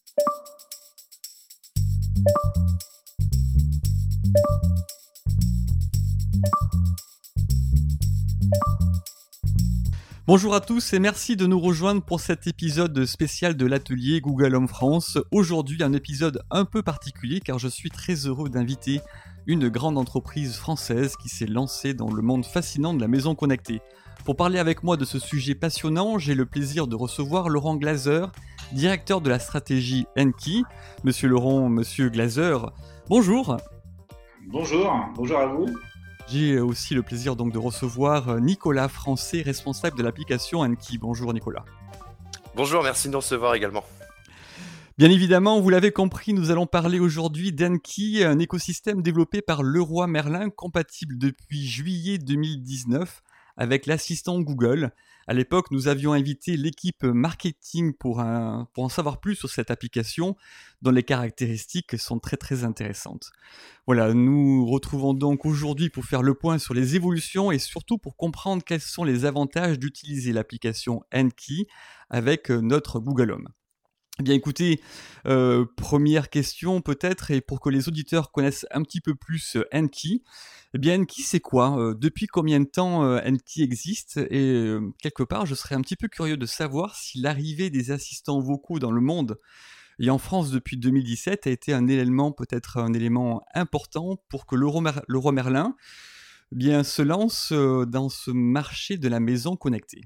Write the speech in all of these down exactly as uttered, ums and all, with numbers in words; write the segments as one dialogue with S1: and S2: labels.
S1: Bonjour à tous et merci de nous rejoindre pour cet épisode spécial de l'atelier Google Home France. Aujourd'hui, un épisode un peu particulier car je suis très heureux d'inviter une grande entreprise française qui s'est lancée dans le monde fascinant de la maison connectée. Pour parler avec moi de ce sujet passionnant, j'ai le plaisir de recevoir Laurent Glaser, directeur de la stratégie Enki. Monsieur Laurent, monsieur Glaser, bonjour.
S2: Bonjour, bonjour à vous.
S1: J'ai aussi le plaisir donc de recevoir Nicolas Français, responsable de l'application Enki. Bonjour Nicolas.
S3: Bonjour, merci de nous recevoir également.
S1: Bien évidemment, vous l'avez compris, nous allons parler aujourd'hui d'Enki, un écosystème développé par Leroy Merlin, compatible depuis juillet deux mille dix-neuf avec l'assistant Google. À l'époque, nous avions invité l'équipe marketing pour, un, pour en savoir plus sur cette application, dont les caractéristiques sont très très intéressantes. Voilà, nous retrouvons donc aujourd'hui pour faire le point sur les évolutions et surtout pour comprendre quels sont les avantages d'utiliser l'application Enki avec notre Google Home. Eh bien écoutez, euh, première question peut-être, et pour que les auditeurs connaissent un petit peu plus euh, Enki, eh bien Enki c'est quoi euh, Depuis combien de temps euh, Enki existe Et euh, quelque part, je serais un petit peu curieux de savoir si l'arrivée des assistants vocaux dans le monde, et en France depuis deux mille dix-sept, a été un élément, peut-être un élément important pour que Leroy, Mer- Leroy Merlin eh bien, se lance euh, dans ce marché de la maison connectée.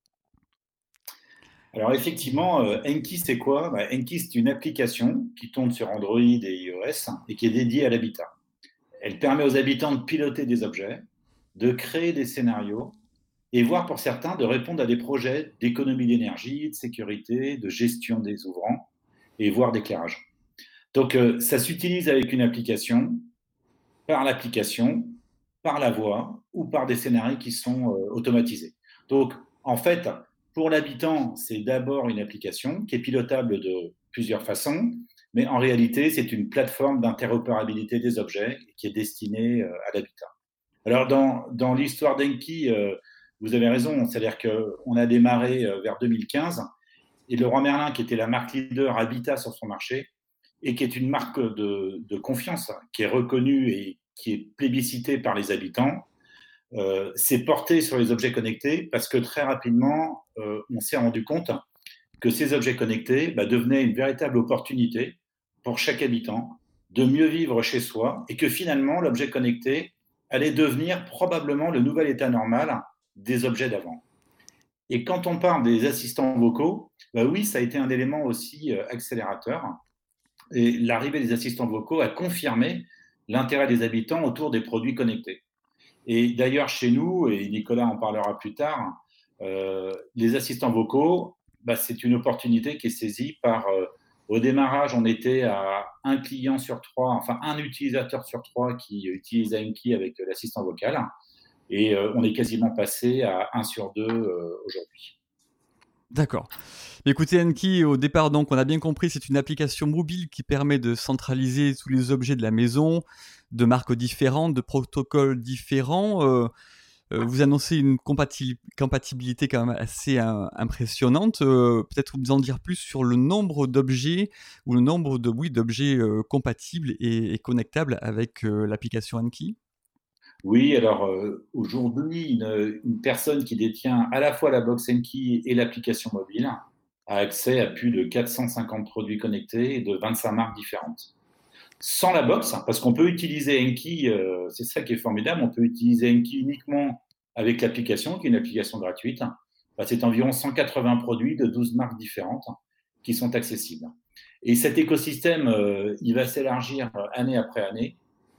S2: Alors effectivement, euh, Enki c'est quoi bah, Enki c'est une application qui tourne sur Android et iOS et qui est dédiée à l'habitat. Elle permet aux habitants de piloter des objets, de créer des scénarios et voire pour certains de répondre à des projets d'économie d'énergie, de sécurité, de gestion des ouvrants et voire d'éclairage. Donc euh, ça s'utilise avec une application, par l'application, par la voix ou par des scénarios qui sont euh, automatisés. Donc en fait, pour l'habitant, c'est d'abord une application qui est pilotable de plusieurs façons, mais en réalité, c'est une plateforme d'interopérabilité des objets qui est destinée euh, à l'habitat. Alors, dans, dans l'histoire d'Enki, euh, vous avez raison, c'est-à-dire qu'on a démarré euh, vers deux mille quinze et Leroy Merlin, qui était la marque leader habitat sur son marché et qui est une marque de, de confiance, qui est reconnue et qui est plébiscitée par les habitants, Euh, s'est porté sur les objets connectés parce que très rapidement, euh, on s'est rendu compte que ces objets connectés bah, devenaient une véritable opportunité pour chaque habitant de mieux vivre chez soi et que finalement, l'objet connecté allait devenir probablement le nouvel état normal des objets d'avant. Et quand on parle des assistants vocaux, bah oui, ça a été un élément aussi euh, accélérateur. Et l'arrivée des assistants vocaux a confirmé l'intérêt des habitants autour des produits connectés. Et d'ailleurs, chez nous, et Nicolas en parlera plus tard, euh, les assistants vocaux, bah, c'est une opportunité qui est saisie par, euh, au démarrage, on était à un client sur trois, enfin un utilisateur sur trois qui utilise Enki avec l'assistant vocal, et euh, on est quasiment passé à un sur deux euh, aujourd'hui.
S1: D'accord. Écoutez, Enki, au départ, donc, on a bien compris, c'est une application mobile qui permet de centraliser tous les objets de la maison, de marques différentes, de protocoles différents. Euh, euh, vous annoncez une compati- compatibilité quand même assez euh, impressionnante. Euh, peut-être vous nous en dire plus sur le nombre d'objets ou le nombre de, oui, d'objets euh, compatibles et, et connectables avec euh, l'application Enki.
S2: Oui, alors euh, aujourd'hui, une, une personne qui détient à la fois la box Enki et l'application mobile a accès à plus de quatre cent cinquante produits connectés et de vingt-cinq marques différentes. Sans la box, parce qu'on peut utiliser Enki, euh, c'est ça qui est formidable, on peut utiliser Enki uniquement avec l'application, qui est une application gratuite. Bah, c'est environ cent quatre-vingts produits de douze marques différentes qui sont accessibles. Et cet écosystème, euh, il va s'élargir année après année,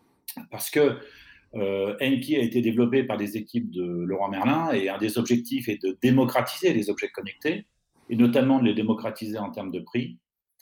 S2: parce que Euh, Enki a été développé par des équipes de Leroy Merlin et un des objectifs est de démocratiser les objets connectés et notamment de les démocratiser en termes de prix.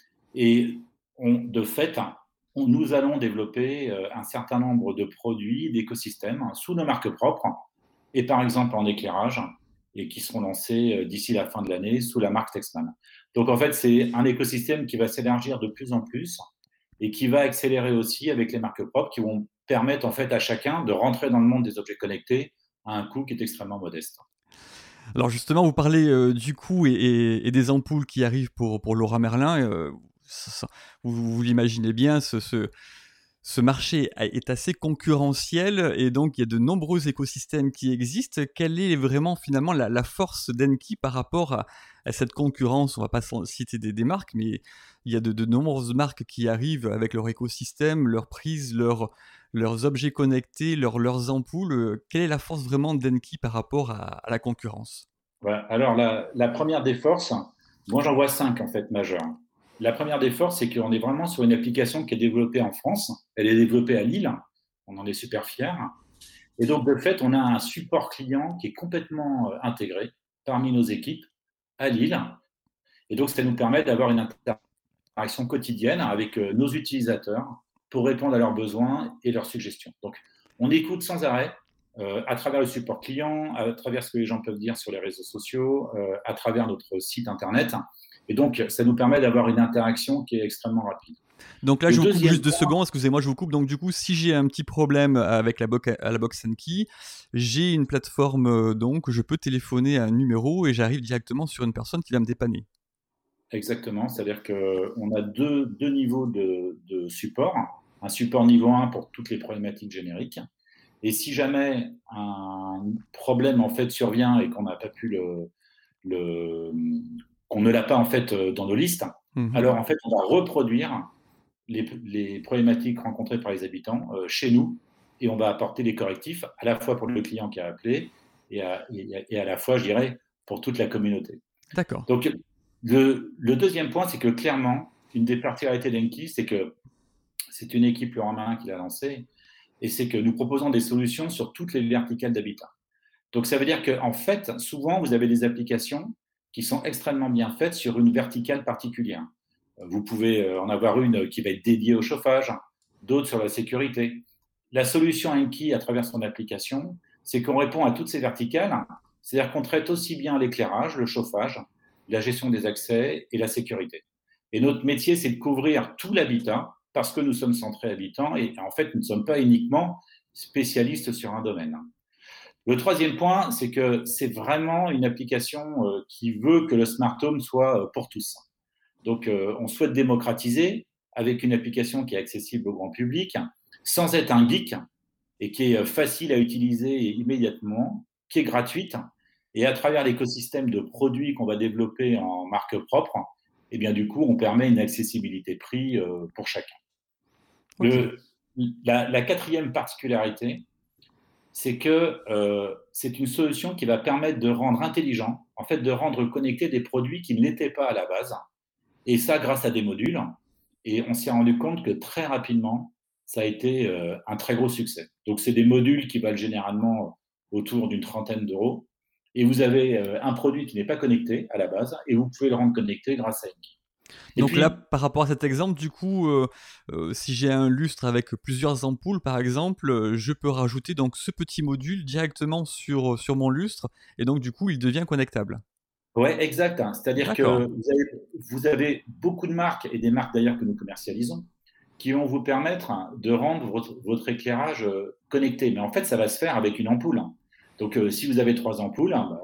S2: Et on, de fait, on, nous allons développer euh, un certain nombre de produits, d'écosystèmes sous nos marques propres et par exemple en éclairage et qui seront lancés euh, d'ici la fin de l'année sous la marque Texman. Donc en fait, c'est un écosystème qui va s'élargir de plus en plus et qui va accélérer aussi avec les marques propres qui vont permettre en fait à chacun de rentrer dans le monde des objets connectés à un coût qui est extrêmement modeste.
S1: Alors justement, vous parlez euh, du coût et, et- et des ampoules qui arrivent pour, pour Leroy Merlin. Euh, ça- ça- vous, vous l'imaginez bien, ce, ce, ce marché a- est assez concurrentiel et donc il y a de nombreux écosystèmes qui existent. Quelle est vraiment finalement la, la force d'Enki par rapport à, à cette concurrence? On ne va pas s'en- citer des, des marques, mais il y a de, de nombreuses marques qui arrivent avec leur écosystème, leurs prises, leurs, leurs objets connectés, leurs, leurs ampoules. Euh, Quelle est la force vraiment d'Enki par rapport à, à la concurrence?
S2: Voilà. Alors, la, la première des forces, moi j'en vois cinq en fait majeures. La première des forces, c'est qu'on est vraiment sur une application qui est développée en France. Elle est développée à Lille. On en est super fiers. Et donc, de fait, on a un support client qui est complètement euh, intégré parmi nos équipes à Lille. Et donc, ça nous permet d'avoir une interaction quotidienne avec euh, nos utilisateurs pour répondre à leurs besoins et leurs suggestions. Donc, on écoute sans arrêt euh, à travers le support client, à travers ce que les gens peuvent dire sur les réseaux sociaux, euh, à travers notre site internet. Et donc, ça nous permet d'avoir une interaction qui est extrêmement rapide.
S1: Donc là,
S2: Le
S1: je vous coupe
S2: deuxième
S1: juste deux
S2: point,
S1: secondes, excusez-moi, je vous coupe. Donc du coup, si j'ai un petit problème avec la, bo- à la box Key, j'ai une plateforme, euh, donc je peux téléphoner à un numéro et j'arrive directement sur une personne qui va me dépanner.
S2: exactement, c'est-à-dire qu'on a deux, deux niveaux de, de support. Un support niveau un pour toutes les problématiques génériques. Et si jamais un problème en fait survient et qu'on n'a pas pu le, le qu'on ne l'a pas en fait dans nos listes,
S1: Mhm.
S2: alors en fait on va reproduire les, les problématiques rencontrées par les habitants euh, chez nous et on va apporter des correctifs à la fois pour le client qui a appelé et à, et à, et à la fois, je dirais, pour toute la communauté.
S1: D'accord.
S2: Donc le, le deuxième point, c'est que clairement, une des particularités d'Enki, c'est que c'est une équipe Laurent Marin qui l'a lancée, et c'est que nous proposons des solutions sur toutes les verticales d'habitat. Donc ça veut dire qu'en fait, souvent, vous avez des applications qui sont extrêmement bien faites sur une verticale particulière. Vous pouvez en avoir une qui va être dédiée au chauffage, d'autres sur la sécurité. La solution Enki, à travers son application, c'est qu'on répond à toutes ces verticales, c'est-à-dire qu'on traite aussi bien l'éclairage, le chauffage, la gestion des accès et la sécurité. Et notre métier, c'est de couvrir tout l'habitat, parce que nous sommes centrés habitants et en fait, nous ne sommes pas uniquement spécialistes sur un domaine. Le troisième point, c'est que c'est vraiment une application euh, qui veut que le smart home soit euh, pour tous. Donc, euh, on souhaite démocratiser avec une application qui est accessible au grand public, sans être un geek et qui est facile à utiliser immédiatement, qui est gratuite. Et à travers l'écosystème de produits qu'on va développer en marque propre, et bien du coup, on permet une accessibilité prix euh, pour chacun.
S1: Okay.
S2: Le, la, la, quatrième particularité, c'est que euh, c'est une solution qui va permettre de rendre intelligent, en fait, de rendre connectés des produits qui ne l'étaient pas à la base. Et ça, grâce à des modules. Et on s'est rendu compte que très rapidement, ça a été euh, un très gros succès. Donc, c'est des modules qui valent généralement autour d'une trentaine d'euros. Et vous avez euh, un produit qui n'est pas connecté à la base et vous pouvez le rendre connecté grâce à Enki.
S1: Et donc puis, là, par rapport à cet exemple, du coup, euh, euh, si j'ai un lustre avec plusieurs ampoules, par exemple, euh, je peux rajouter donc ce petit module directement sur, sur mon lustre, et donc du coup, il devient connectable.
S2: Oui, exact. Hein. C'est-à-dire que vous avez, vous avez beaucoup de marques, et des marques d'ailleurs que nous commercialisons, qui vont vous permettre de rendre votre, votre éclairage connecté. Mais en fait, ça va se faire avec une ampoule. Donc, euh, si vous avez trois ampoules, bah,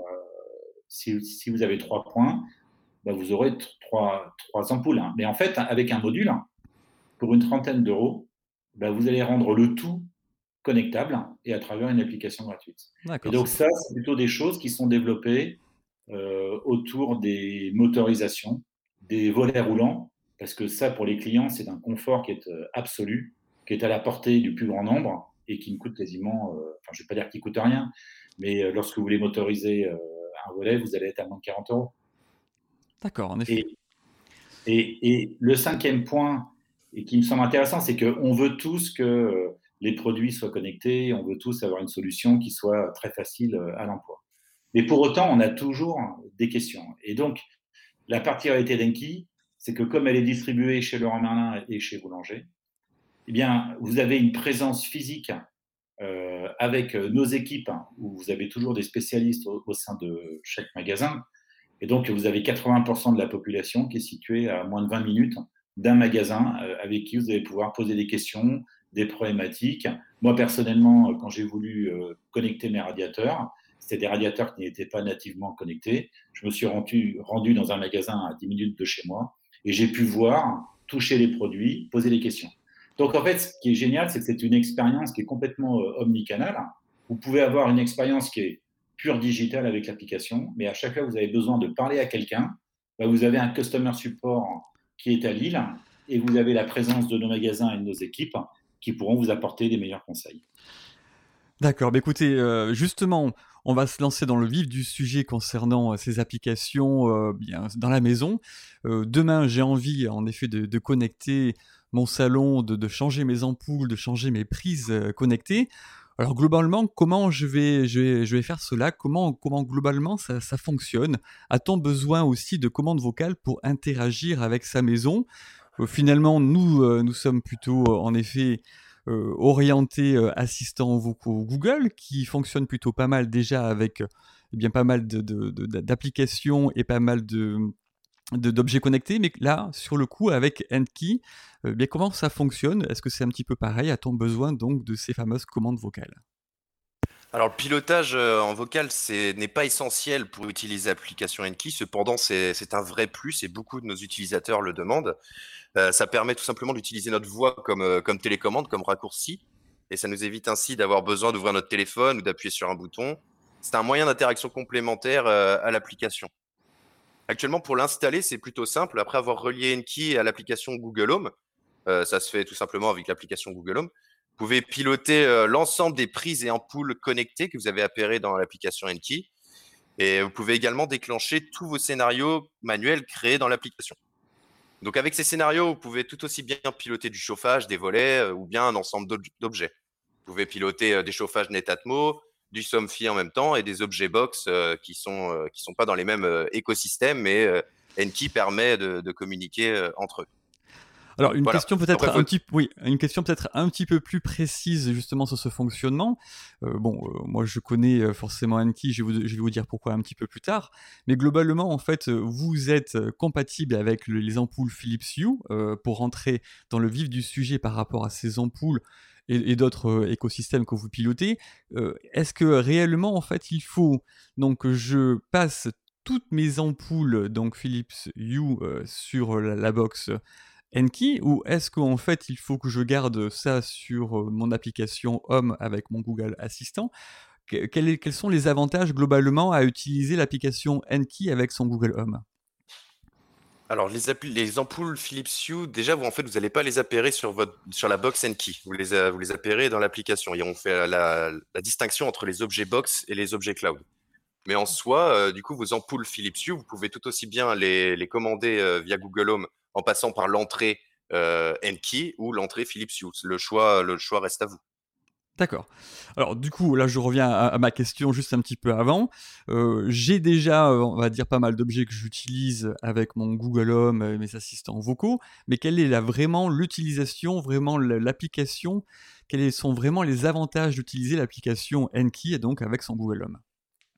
S2: si, si vous avez trois points, bah, vous aurez trois, trois ampoules. Hein. Mais en fait, avec un module, pour une trentaine d'euros, bah, vous allez rendre le tout connectable et à travers une application gratuite. Et donc ça, c'est plutôt des choses qui sont développées euh, autour des motorisations, des volets roulants, parce que ça, pour les clients, c'est un confort qui est euh, absolu, qui est à la portée du plus grand nombre et qui ne coûte quasiment, euh, enfin, je ne vais pas dire qu'il ne coûte rien, mais euh, lorsque vous voulez motoriser euh, un volet, vous allez être à moins de quarante euros.
S1: D'accord, en effet.
S2: Et, et, et le cinquième point, et qui me semble intéressant, c'est qu'on veut tous que euh, les produits soient connectés, on veut tous avoir une solution qui soit très facile à l'emploi. Mais pour autant, on a toujours des questions. Et donc, la particularité d'Enki, c'est que comme elle est distribuée chez Leroy Merlin et chez Boulanger, eh bien, vous avez une présence physique euh, avec nos équipes, où vous avez toujours des spécialistes au, au sein de chaque magasin. Et donc, vous avez quatre-vingts pour cent de la population qui est située à moins de vingt minutes d'un magasin euh, avec qui vous allez pouvoir poser des questions, des problématiques. Moi, personnellement, quand j'ai voulu euh, connecter mes radiateurs, c'était des radiateurs qui n'étaient pas nativement connectés. Je me suis rendu, rendu dans un magasin à dix minutes de chez moi et j'ai pu voir toucher les produits, poser des questions. Donc en fait, ce qui est génial, c'est que c'est une expérience qui est complètement euh, omnicanale. Vous pouvez avoir une expérience qui est pure digitale avec l'application, mais à chaque fois que vous avez besoin de parler à quelqu'un, bah, vous avez un customer support qui est à Lille et vous avez la présence de nos magasins et de nos équipes qui pourront vous apporter des meilleurs conseils.
S1: D'accord, bah écoutez, euh, justement, on va se lancer dans le vif du sujet concernant euh, ces applications euh, bien, dans la maison. Euh, demain, j'ai envie en effet de, de connecter mon salon, de, de changer mes ampoules, de changer mes prises euh, connectées. Alors globalement, comment je vais, je vais, je vais faire cela? Comment, comment globalement ça, ça fonctionne? A-t-on besoin aussi de commandes vocales pour interagir avec sa maison? Euh, finalement, nous, euh, nous sommes plutôt euh, en effet euh, orientés euh, assistants vocaux Google, qui fonctionnent plutôt pas mal déjà avec euh, eh bien pas mal de, de- de- d'applications et pas mal de, de- d'objets connectés. Mais là, sur le coup, avec Enki, euh, bien comment ça fonctionne? Est-ce que c'est un petit peu pareil? A-t-on besoin donc de ces fameuses commandes vocales?
S3: Alors, le pilotage euh, en vocal, c'est n'est pas essentiel pour utiliser l'application Enki. Cependant, c'est c'est un vrai plus et beaucoup de nos utilisateurs le demandent. Euh, ça permet tout simplement d'utiliser notre voix comme, euh, comme télécommande, comme raccourci. Et ça nous évite ainsi d'avoir besoin d'ouvrir notre téléphone ou d'appuyer sur un bouton. C'est un moyen d'interaction complémentaire euh, à l'application. Actuellement, pour l'installer, c'est plutôt simple. Après avoir relié Enki à l'application Google Home, euh, ça se fait tout simplement avec l'application Google Home. Vous pouvez piloter euh, l'ensemble des prises et ampoules connectées que vous avez appairées dans l'application Enki. Et vous pouvez également déclencher tous vos scénarios manuels créés dans l'application. Donc avec ces scénarios, vous pouvez tout aussi bien piloter du chauffage, des volets euh, ou bien un ensemble d'ob- d'objets. Vous pouvez piloter euh, des chauffages Netatmo, du Somfy en même temps et des objets box euh, qui sont euh, qui sont pas dans les mêmes euh, écosystèmes, mais euh, Enki permet de, de communiquer euh, entre eux.
S1: Alors une
S3: Voilà.
S1: question peut-être
S3: Après,
S1: un
S3: votre...
S1: petit, oui, une question peut-être un petit peu plus précise justement sur ce fonctionnement. Euh, bon, euh, moi je connais euh, forcément Anki, je vais, vous, je vais vous dire pourquoi un petit peu plus tard. Mais globalement, en fait, euh, vous êtes euh, compatible avec le- les ampoules Philips Hue euh, pour rentrer dans le vif du sujet par rapport à ces ampoules et, et d'autres euh, écosystèmes que vous pilotez. Euh, est-ce que réellement, en fait, il faut donc que je passe toutes mes ampoules donc Philips Hue euh, sur la, la box Enki, ou est-ce qu'en fait il faut que je garde ça sur euh, mon application Home avec mon Google Assistant? Que- quel est- quels sont les avantages globalement à utiliser l'application Enki avec son Google Home?
S3: Alors les, appli- les ampoules Philips Hue, déjà vous en fait vous n'allez pas les appairer sur votre sur la box Enki. Vous les a- vous les appairez dans l'application et on fait la, la distinction entre les objets box et les objets cloud. Mais en soi, euh, du coup, vos ampoules Philips Hue, vous pouvez tout aussi bien les, les commander euh, via Google Home en passant par l'entrée euh, Enki ou l'entrée Philips Hue. Le choix, le choix reste à vous.
S1: D'accord. Alors du coup, là je reviens à, à ma question juste un petit peu avant. Euh, j'ai déjà, euh, on va dire, pas mal d'objets que j'utilise avec mon Google Home, euh, mes assistants vocaux, mais quelle est là vraiment l'utilisation, vraiment l- l'application, quels sont vraiment les avantages d'utiliser l'application Enki et donc avec son Google Home?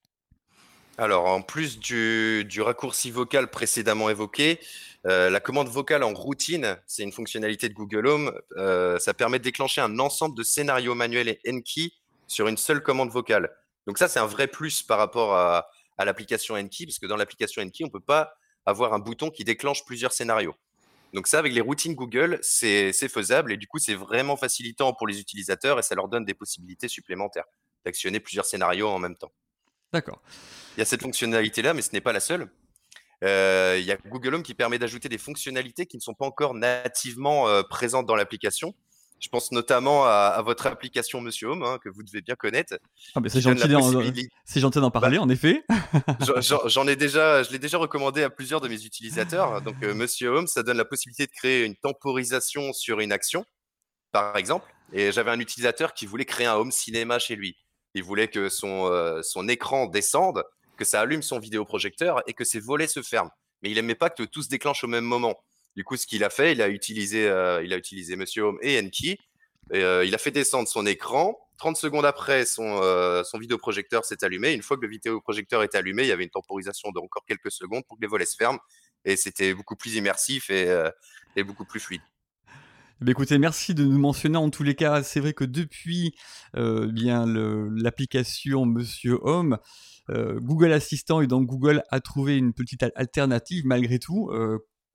S3: Alors, en plus du, du raccourci vocal précédemment évoqué, euh, la commande vocale en routine, c'est une fonctionnalité de Google Home. Euh, ça permet de déclencher un ensemble de scénarios manuels et Enki sur une seule commande vocale. Donc ça, c'est un vrai plus par rapport à, à l'application Enki, parce que dans l'application Enki, on peut pas avoir un bouton qui déclenche plusieurs scénarios. Donc ça, avec les routines Google, c'est c'est faisable et du coup, c'est vraiment facilitant pour les utilisateurs et ça leur donne des possibilités supplémentaires d'actionner plusieurs scénarios en même temps.
S1: D'accord.
S3: Il y a cette fonctionnalité-là, mais ce n'est pas la seule. Euh, il y a Google Home qui permet d'ajouter des fonctionnalités qui ne sont pas encore nativement euh, présentes dans l'application. Je pense notamment à, à votre application Monsieur Home, hein, que vous devez bien connaître,
S1: Ah ben c'est
S3: qui donne
S1: gentil
S3: la
S1: d'en,
S3: possibilité.
S1: c'est gentil d'en
S3: Bah,
S1: parler, en effet.
S3: j'en j'en- j'en ai déjà, je l'ai déjà recommandé à plusieurs de mes utilisateurs. Donc, euh, Monsieur Home, ça donne la possibilité de créer une temporisation sur une action, par exemple. Et j'avais un utilisateur qui voulait créer un home cinéma chez lui. Il voulait que son, euh, son écran descende, que ça allume son vidéoprojecteur et que ses volets se ferment. Mais il aimait pas que tout se déclenche au même moment. Du coup, ce qu'il a fait, il a utilisé, euh, il a utilisé Monsieur Home et Enki. Et, euh, il a fait descendre son écran. trente secondes après, son, euh, son vidéoprojecteur s'est allumé. Une fois que le vidéoprojecteur est allumé, il y avait une temporisation de encore quelques secondes pour que les volets se ferment. Et c'était beaucoup plus immersif et, euh, et beaucoup plus fluide.
S1: Bah, écoutez, merci de nous mentionner en tous les cas. C'est vrai que depuis euh, bien le- l'application Monsieur Home, euh, Google Assistant et donc Google a trouvé une petite al- alternative malgré tout. Euh,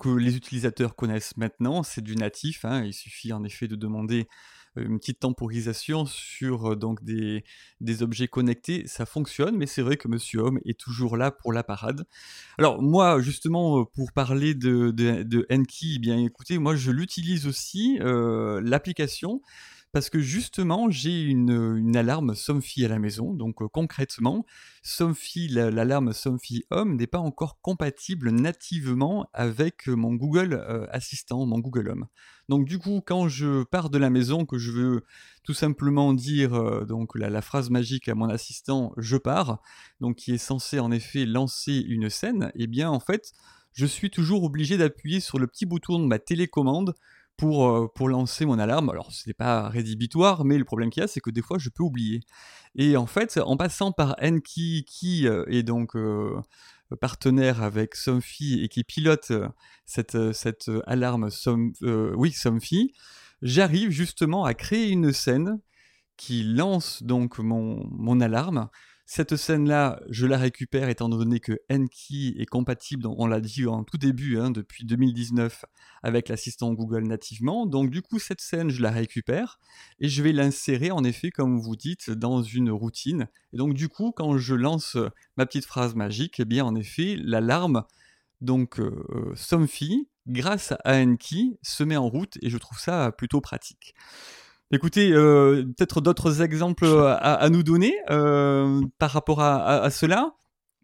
S1: que les utilisateurs connaissent maintenant, c'est du natif, hein. Il suffit en effet de demander euh, une petite temporisation sur euh, donc des, des objets connectés, ça fonctionne, mais c'est vrai que Monsieur Home est toujours là pour la parade. Alors moi, justement, euh, pour parler de, de, de Enki, eh bien écoutez, moi je l'utilise aussi, euh, l'application, parce que justement, j'ai une, une alarme Somfy à la maison. Donc euh, concrètement, Somfy, la- l'alarme Somfy Home n'est pas encore compatible nativement avec euh, mon Google euh, Assistant, mon Google Home. Donc du coup, quand je pars de la maison, que je veux tout simplement dire euh, donc la, la phrase magique à mon assistant, je pars, donc qui est censé en effet lancer une scène, et bien en fait, je suis toujours obligé d'appuyer sur le petit bouton de ma télécommande pour, euh, pour lancer mon alarme. Alors, ce n'est pas rédhibitoire, mais le problème qu'il y a, c'est que des fois, je peux oublier. Et en fait, en passant par Enki, qui euh, est donc euh, partenaire avec Somfy et qui pilote euh, cette, euh, cette euh, alarme Som, euh, oui, Somfy, j'arrive justement à créer une scène qui lance donc mon, mon alarme. Cette scène-là, je la récupère étant donné que Enki est compatible, on l'a dit en tout début, hein, depuis deux mille dix-neuf, avec l'assistant Google nativement. Donc du coup, cette scène, je la récupère et je vais l'insérer en effet, comme vous dites, dans une routine. Et donc du coup, quand je lance ma petite phrase magique, eh bien en effet, l'alarme, donc euh, Somfy, grâce à Enki, se met en route et je trouve ça plutôt pratique. Écoutez, euh, peut-être d'autres exemples à, à nous donner euh, par rapport à, à- à cela,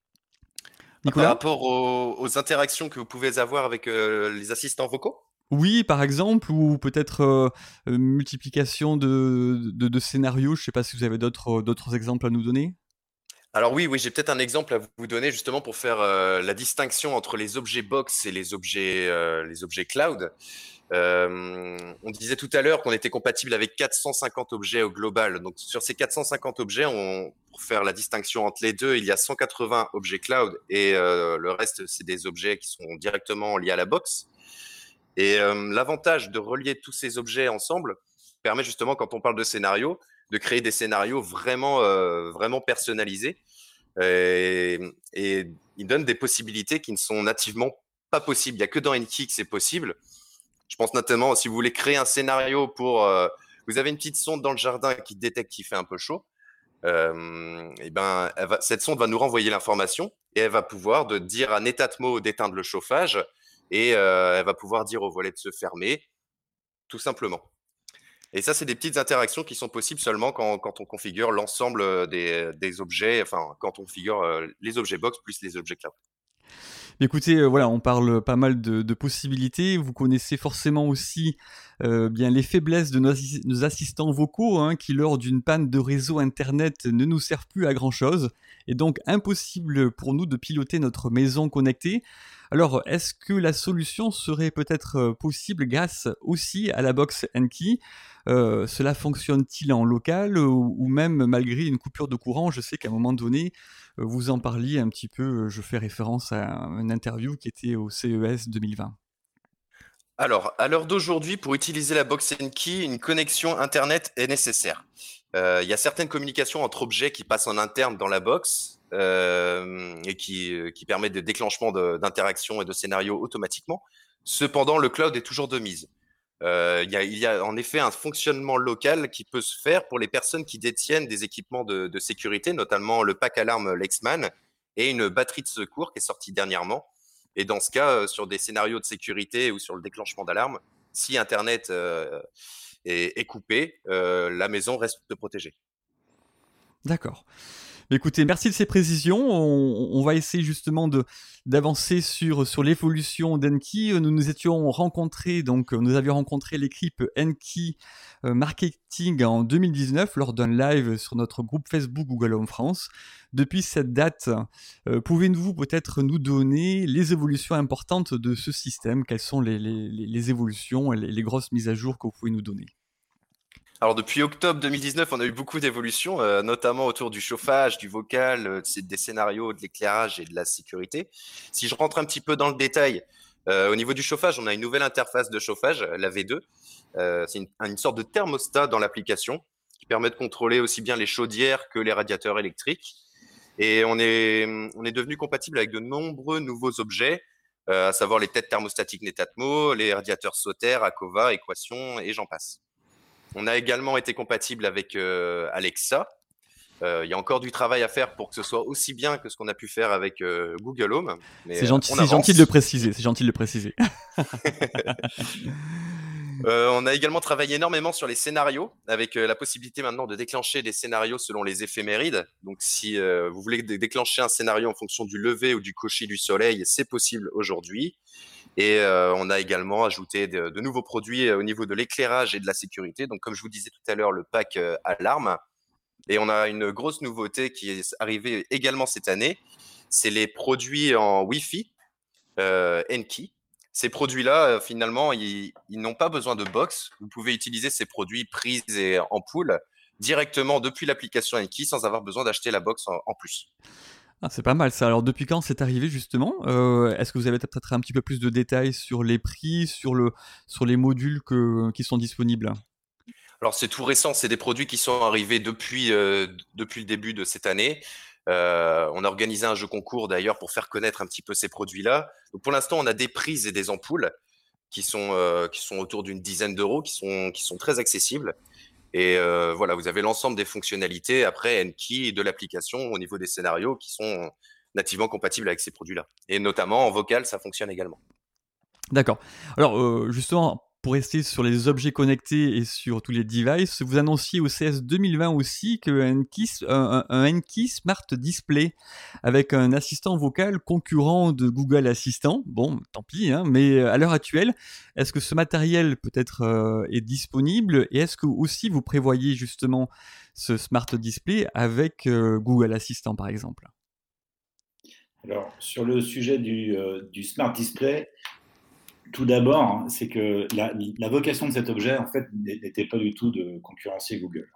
S3: Ah, par
S1: Nicolas?
S3: rapport aux, aux interactions que vous pouvez avoir avec euh, les assistants vocaux?
S1: Oui, par exemple, ou peut-être euh, euh, multiplication de, de, de scénarios. Je ne sais pas si vous avez d'autres d'autres exemples à nous donner.
S3: Alors oui, oui, j'ai peut-être un exemple à vous donner justement pour faire euh, la distinction entre les objets box et les objets, euh, les objets cloud. Euh, on disait tout à l'heure qu'on était compatible avec quatre cent cinquante objets au global. Donc sur ces quatre cent cinquante objets, on, pour faire la distinction entre les deux, il y a cent quatre-vingts objets cloud et euh, le reste, c'est des objets qui sont directement liés à la box. Et euh, l'avantage de relier tous ces objets ensemble permet justement, quand on parle de scénario, de créer des scénarios vraiment, euh, vraiment personnalisés. Et, et il donne des possibilités qui ne sont nativement pas possibles. Il n'y a que dans Enki que c'est possible. Je pense notamment, si vous voulez créer un scénario pour... Euh, vous avez une petite sonde dans le jardin qui détecte qu'il fait un peu chaud. Euh, et ben, elle va, cette sonde va nous renvoyer l'information et elle va pouvoir de dire à Netatmo d'éteindre le chauffage et euh, elle va pouvoir dire au volet de se fermer, tout simplement. Et ça, c'est des petites interactions qui sont possibles seulement quand, quand on configure l'ensemble des, des objets, enfin, quand on configure euh, les objets box plus les objets cloud.
S1: Écoutez, euh, voilà, on parle pas mal de, de possibilités. Vous connaissez forcément aussi euh, bien les faiblesses de nos, assi- nos assistants vocaux, hein, qui lors d'une panne de réseau internet ne nous servent plus à grand chose, et donc impossible pour nous de piloter notre maison connectée. Alors, est-ce que la solution serait peut-être euh, possible grâce aussi à la box Enki? Euh, Cela fonctionne-t-il en local ou, ou même malgré une coupure de courant? Je sais qu'à un moment donné, euh, vous en parliez un petit peu, euh, je fais référence à une interview qui était au C E S deux mille vingt.
S3: Alors, à l'heure d'aujourd'hui, pour utiliser la box Enki, une connexion Internet est nécessaire. Euh, Il y a certaines communications entre objets qui passent en interne dans la box euh, et qui, euh, qui permettent de déclenchement de- d'interactions et de scénarios automatiquement. Cependant, le cloud est toujours de mise. Euh, il y a, il y a en effet un fonctionnement local qui peut se faire pour les personnes qui détiennent des équipements de, de sécurité, notamment le pack alarme Lexman et une batterie de secours qui est sortie dernièrement. Et dans ce cas, euh, sur des scénarios de sécurité ou sur le déclenchement d'alarme, si Internet euh, est, est coupé, euh, la maison reste protégée.
S1: D'accord. Écoutez, merci de ces précisions. On, on va essayer justement de d'avancer sur sur l'évolution d'Enki. Nous nous étions rencontrés, donc nous avions rencontré l'équipe Enki euh, Marketing en deux mille dix-neuf lors d'un live sur notre groupe Facebook Google Home France. Depuis cette date, euh, pouvez-vous peut-être nous donner les évolutions importantes de ce système? Quelles sont les, les, les- les évolutions et les, les grosses mises à jour que vous pouvez nous donner?
S3: Alors depuis octobre deux mille dix-neuf, on a eu beaucoup d'évolutions, euh, notamment autour du chauffage, du vocal, euh, c'est des scénarios, de l'éclairage et de la sécurité. Si je rentre un petit peu dans le détail, euh, au niveau du chauffage, on a une nouvelle interface de chauffage, la V deux. Euh, c'est une, une sorte de thermostat dans l'application qui permet de contrôler aussi bien les chaudières que les radiateurs électriques. Et on est, on est devenu compatible avec de nombreux nouveaux objets. euh, à savoir les têtes thermostatiques Netatmo, les radiateurs Soter, Acova, Équation et j'en passe. On a également été compatible avec euh, Alexa. Euh, Il y a encore du travail à faire pour que ce soit aussi bien que ce qu'on a pu faire avec euh, Google Home, mais
S1: C'est
S3: euh,
S1: gentil,
S3: on
S1: c'est gentil de le
S3: avance.
S1: préciser. C'est gentil de le préciser.
S3: Euh, on a également travaillé énormément sur les scénarios, avec euh, la possibilité maintenant de déclencher des scénarios selon les éphémérides. Donc, si euh, vous voulez dé- déclencher un scénario en fonction du lever ou du coucher du soleil, c'est possible aujourd'hui. Et euh, on a également ajouté de, de nouveaux produits euh, au niveau de l'éclairage et de la sécurité. Donc, comme je vous disais tout à l'heure, le pack euh, alarme. Et on a une grosse nouveauté qui est arrivée également cette année. C'est les produits en Wi-Fi euh, Enki. Ces produits-là, euh, finalement, ils, ils n'ont pas besoin de box. Vous pouvez utiliser ces produits prises et ampoules directement depuis l'application Enki sans avoir besoin d'acheter la box en, en plus.
S1: Ah, c'est pas mal ça. Alors depuis quand c'est arrivé justement? Euh, Est-ce que vous avez peut-être un petit peu plus de détails sur les prix, sur, le, sur les modules que, qui sont disponibles?
S3: Alors, c'est tout récent, c'est des produits qui sont arrivés depuis, euh, depuis le début de cette année. Euh, on a organisé un jeu concours d'ailleurs pour faire connaître un petit peu ces produits-là. Donc, pour l'instant, on a des prises et des ampoules qui sont, euh, qui sont autour d'une dizaine d'euros, qui sont, qui sont très accessibles. Et euh, voilà, vous avez l'ensemble des fonctionnalités après Enki de l'application au niveau des scénarios qui sont nativement compatibles avec ces produits-là. Et notamment en vocal, ça fonctionne également.
S1: D'accord. Alors, euh, justement, pour rester sur les objets connectés et sur tous les devices, vous annonciez au C E S deux mille vingt aussi que Enki, un, un Enki Smart Display avec un assistant vocal concurrent de Google Assistant. Bon, tant pis, hein, mais à l'heure actuelle, est-ce que ce matériel peut-être euh, est disponible et est-ce que aussi vous prévoyez justement ce Smart Display avec euh, Google Assistant par exemple?
S2: Alors, sur le sujet du, euh, du Smart Display, tout d'abord, hein, c'est que la, la vocation de cet objet, en fait, n'était pas du tout de concurrencer Google.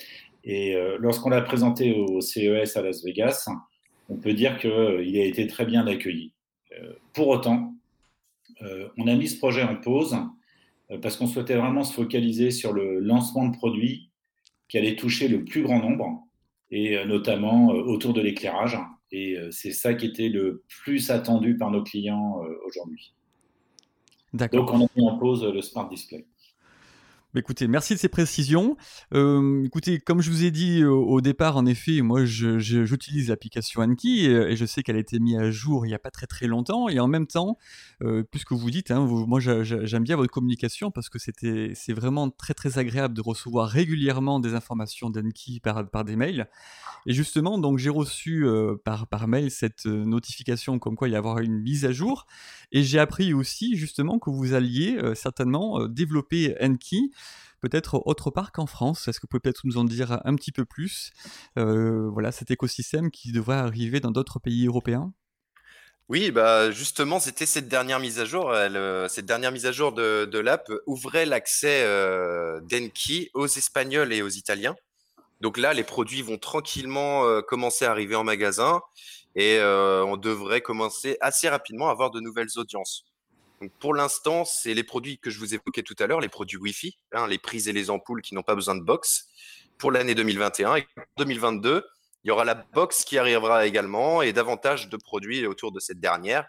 S2: Et euh, lorsqu'on l'a présenté au C E S à Las Vegas, on peut dire qu'il euh, a été très bien accueilli. Euh, pour autant, euh, on a mis ce projet en pause euh, parce qu'on souhaitait vraiment se focaliser sur le lancement de produits qui allaient toucher le plus grand nombre, et euh, notamment euh, autour de l'éclairage. Et euh, c'est ça qui était le plus attendu par nos clients euh, aujourd'hui.
S1: D'accord.
S2: Donc, on a mis en pause le Smart Display.
S1: Bah, écoutez, merci de ces précisions. Euh, écoutez, comme je vous ai dit au, au départ, en effet, moi, je, je- j'utilise l'application Anki et, et je sais qu'elle a été mise à jour il n'y a pas très très longtemps. Et en même temps, euh, puisque vous dites, hein, vous- moi, j'a- j'a- j'aime bien votre communication parce que c'était, c'est vraiment très très agréable de recevoir régulièrement des informations d'Anki par, par des mails. Et justement, donc j'ai reçu euh, par, par mail cette euh, notification comme quoi il y avoir une mise à jour. Et j'ai appris aussi justement que vous alliez euh, certainement euh, développer Enki, peut-être autre part qu'en France. Est-ce que vous pouvez peut-être nous en dire un petit peu plus? Euh, Voilà, cet écosystème qui devrait arriver dans d'autres pays européens.
S3: Oui, bah justement, c'était cette dernière mise à jour. Elle, euh, cette dernière mise à jour de, de l'app ouvrait l'accès euh, d'Enki aux Espagnols et aux Italiens. Donc là, les produits vont tranquillement euh, commencer à arriver en magasin et euh, on devrait commencer assez rapidement à avoir de nouvelles audiences. Donc pour l'instant, c'est les produits que je vous évoquais tout à l'heure, les produits Wi-Fi, hein, les prises et les ampoules qui n'ont pas besoin de box pour l'année deux mille vingt et un. Et en deux mille vingt-deux, il y aura la box qui arrivera également et davantage de produits autour de cette dernière,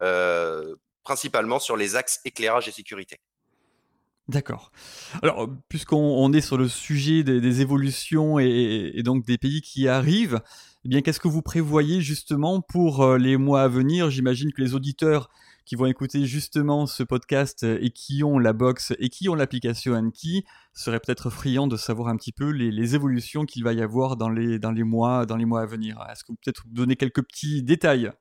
S3: euh, principalement sur les axes éclairage et sécurité.
S1: D'accord. Alors, puisqu'on on est sur le sujet des, des évolutions et, et donc des pays qui arrivent, eh bien, qu'est-ce que vous prévoyez justement pour euh, les mois à venir? J'imagine que les auditeurs qui vont écouter justement ce podcast euh, et qui ont la box et qui ont l'application Anki seraient peut-être friands de savoir un petit peu les, les évolutions qu'il va y avoir dans les, dans les mois, dans les mois à venir. Est-ce que vous peut-être vous donner quelques petits détails?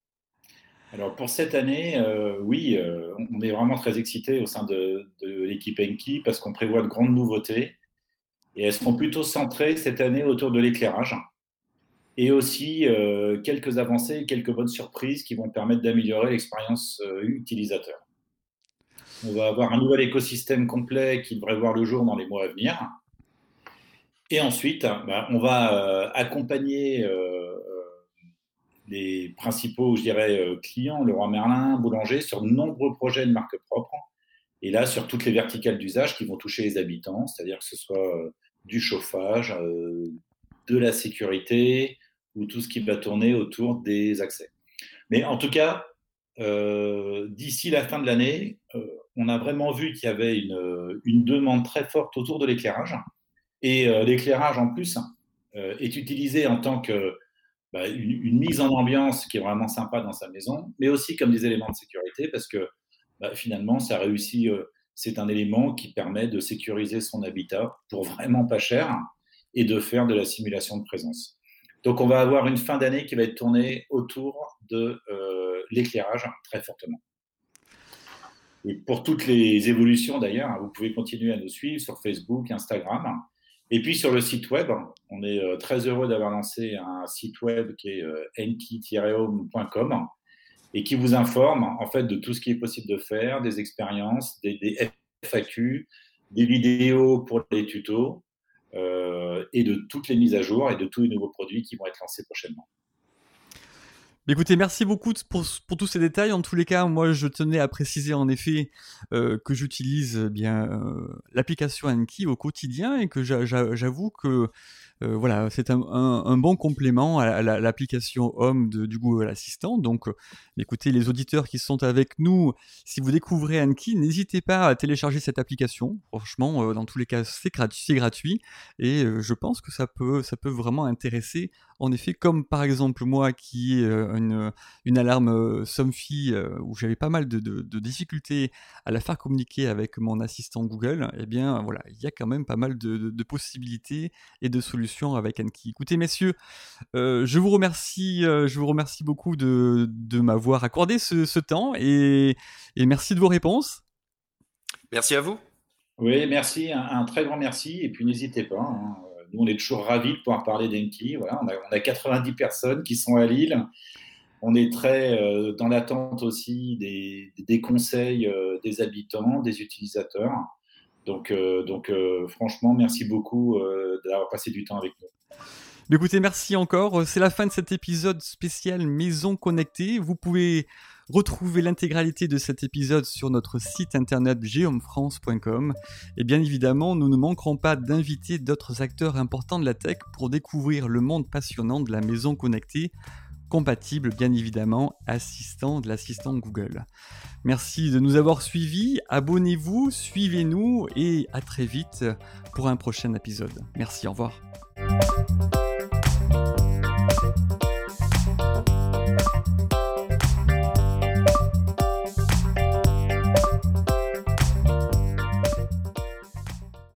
S2: Alors pour cette année, euh, oui, euh, on est vraiment très excités au sein de, de l'équipe Enki parce qu'on prévoit de grandes nouveautés et elles seront plutôt centrées cette année autour de l'éclairage et aussi euh, quelques avancées, quelques bonnes surprises qui vont permettre d'améliorer l'expérience euh, utilisateur. On va avoir un nouvel écosystème complet qui devrait voir le jour dans les mois à venir. Et ensuite, bah, on va euh, accompagner euh, les principaux, je dirais, euh, clients, Leroy Merlin, Boulanger, sur de nombreux projets de marque propre. Et là, sur toutes les verticales d'usage qui vont toucher les habitants, c'est-à-dire que ce soit euh, du chauffage, euh, de la sécurité ou tout ce qui va tourner autour des accès. Mais en tout cas, euh, d'ici la fin de l'année, euh, on a vraiment vu qu'il y avait une, une demande très forte autour de l'éclairage. Et euh, l'éclairage, en plus, euh, est utilisé en tant que bah, une, une mise en ambiance qui est vraiment sympa dans sa maison, mais aussi comme des éléments de sécurité, parce que bah, finalement, ça réussit. Euh, c'est un élément qui permet de sécuriser son habitat pour vraiment pas cher et de faire de la simulation de présence. Donc, on va avoir une fin d'année qui va être tournée autour de euh, l'éclairage très fortement. Et pour toutes les évolutions, d'ailleurs, vous pouvez continuer à nous suivre sur Facebook, Instagram. Et puis sur le site web, on est très heureux d'avoir lancé un site web qui est enki tiret home point com et qui vous informe en fait de tout ce qui est possible de faire, des expériences, des, des F A Q, des vidéos pour les tutos euh, et de toutes les mises à jour et de tous les nouveaux produits qui vont être lancés prochainement.
S1: Écoutez, merci beaucoup pour, pour tous ces détails. En tous les cas, moi, je tenais à préciser en effet euh, que j'utilise bien euh, l'application Anki au quotidien et que j'a, j'a, j'avoue que euh, voilà, c'est un, un, un bon complément à, la, à l'application Home de, du Google Assistant. Donc, euh, écoutez, les auditeurs qui sont avec nous, si vous découvrez Anki, n'hésitez pas à télécharger cette application. Franchement, euh, dans tous les cas, c'est gratuit, c'est gratuit et euh, je pense que ça peut, ça peut vraiment intéresser. En effet, comme par exemple moi qui ai euh, une, une alarme euh, Somfy euh, où j'avais pas mal de, de, de difficultés à la faire communiquer avec mon assistant Google, eh bien voilà, il y a quand même pas mal de, de, de possibilités et de solutions avec Anki. Écoutez messieurs, euh, je vous remercie, euh, je vous remercie beaucoup de, de m'avoir accordé ce, ce temps et, et merci de vos réponses.
S3: Merci à vous.
S2: Oui, merci, un, un très grand merci et puis n'hésitez pas. Hein. Nous, on est toujours ravis de pouvoir parler d'Enki. Voilà, on a, on a quatre-vingt-dix personnes qui sont à Lille. On est très euh, dans l'attente aussi des, des conseils euh, des habitants, des utilisateurs. Donc, euh, donc euh, franchement, merci beaucoup euh, d'avoir passé du temps avec nous.
S1: Écoutez, merci encore. C'est la fin de cet épisode spécial Maison Connectée. Vous pouvez retrouver l'intégralité de cet épisode sur notre site internet geomfrance point com. Et bien évidemment, nous ne manquerons pas d'inviter d'autres acteurs importants de la tech pour découvrir le monde passionnant de la maison connectée, compatible bien évidemment assistant de l'assistant Google. Merci de nous avoir suivis, abonnez-vous, suivez-nous et à très vite pour un prochain épisode. Merci, au revoir.